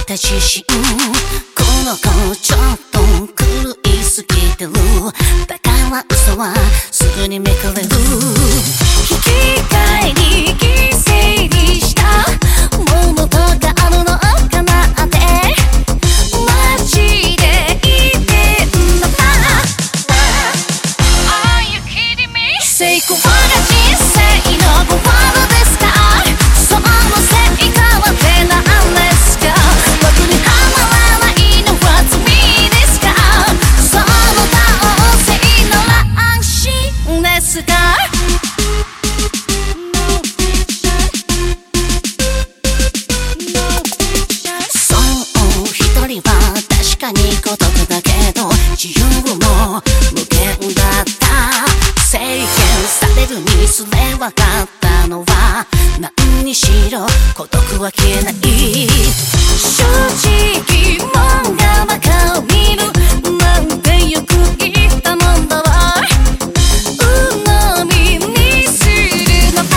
た自信、この子ちょっと狂いすぎてる。だから嘘はすぐにめくれる。引き換えに犠牲にしたものとかあるのかなってマジで言ってんのか。 Are you kidding me? 成功が人生のゴールですか。その成果は手なんですか。僕にはまらないのは罪ですか。その他王性なら安心ですか。そう一人は確かに孤独だけど自由も無限だった。制限されるにすれ分かったのは何にしろ孤独は消えない。正直もんがバカを見るなんてよく言ったもんだわ。鵜呑みにするのか。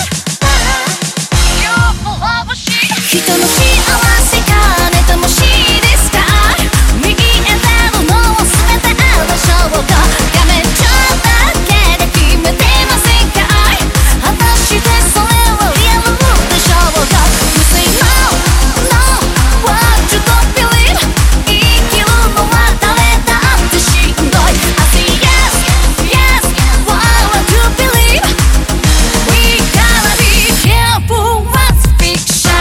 人の幸せ金ともしですか。見えてるのは全てでしょうか。画面上だけで決めてませんか。果たしてそれはリアルでしょうか。You say no, no, what you don't believe。 生きるのは誰だってしんどい。I say yes, yes, why would you believe。 We gotta be careful what's fiction。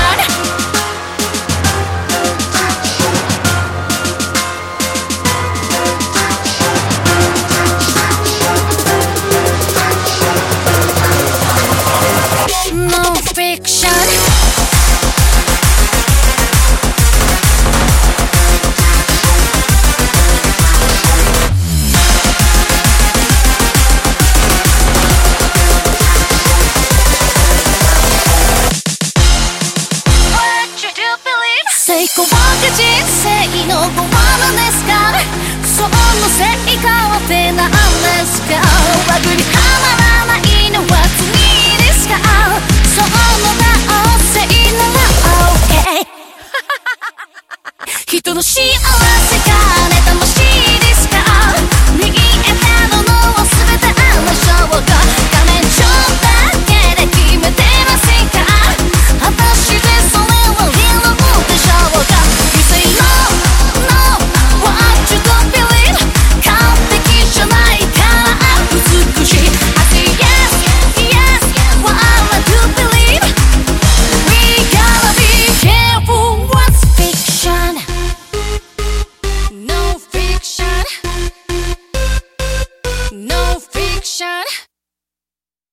No fiction。 成功が人生のゴールですか。その成果は手なんですか。枠にはまらないのは罪ですか。その他王性なら OK。 人の幸せか